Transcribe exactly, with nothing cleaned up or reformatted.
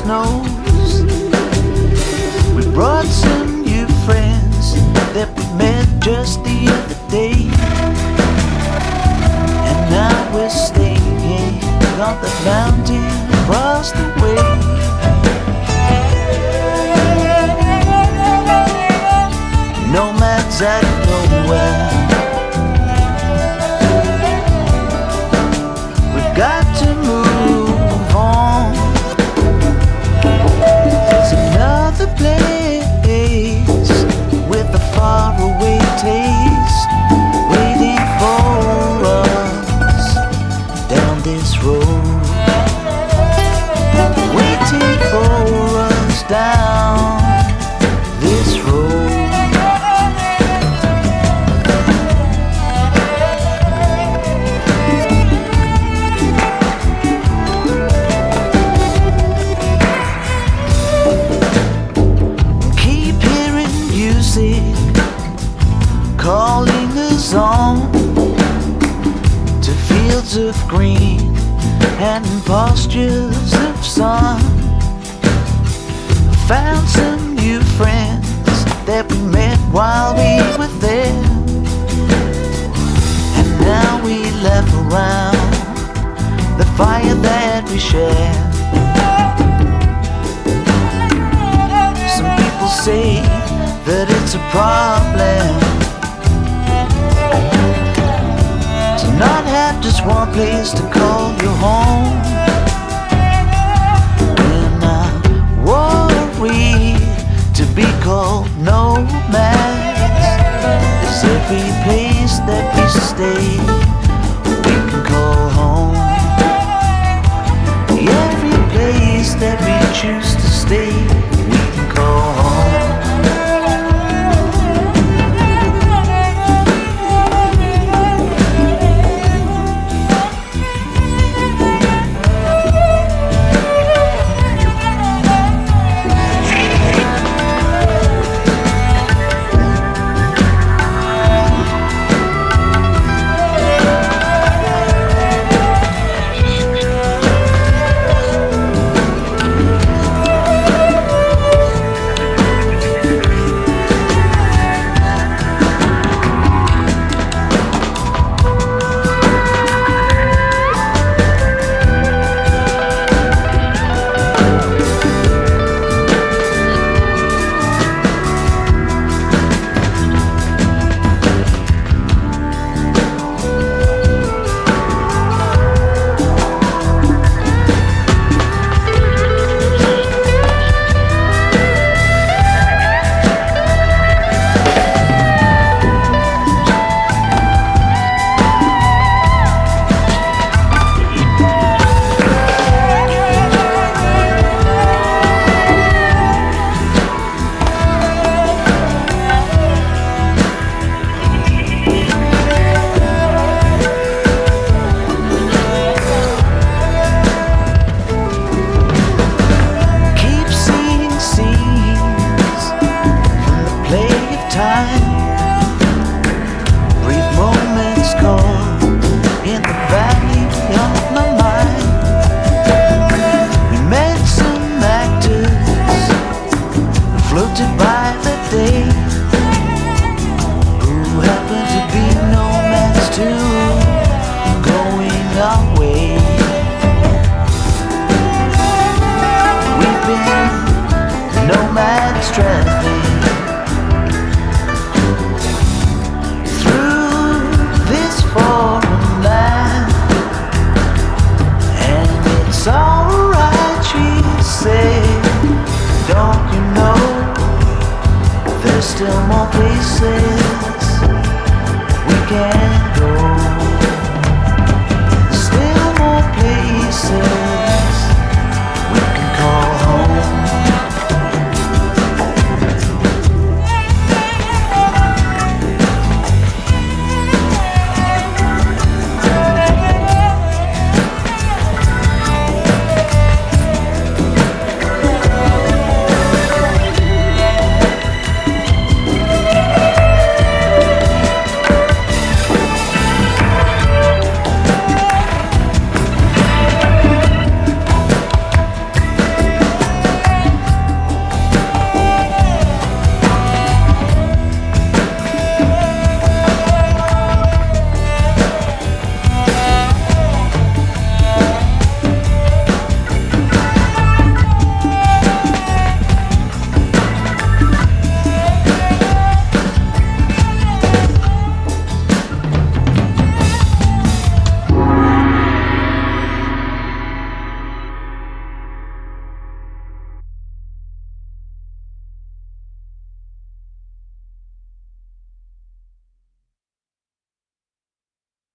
snows. We brought some new friends that we met just the other day, and now we're staying on the mountain across the way. Nomads out of nowhere, we've got to move on. There's another place with a faraway taste waiting for us down this road, waiting for us down this road. Calling us on to fields of green and pastures of sun. Found some new friends that we met while we were there, and now we laugh around the fire that we share. Some people say that it's a problem not have just one place to call your home. And I worry to be called nomads, 'cause every place that we stay we can call home. Every place that we choose to stay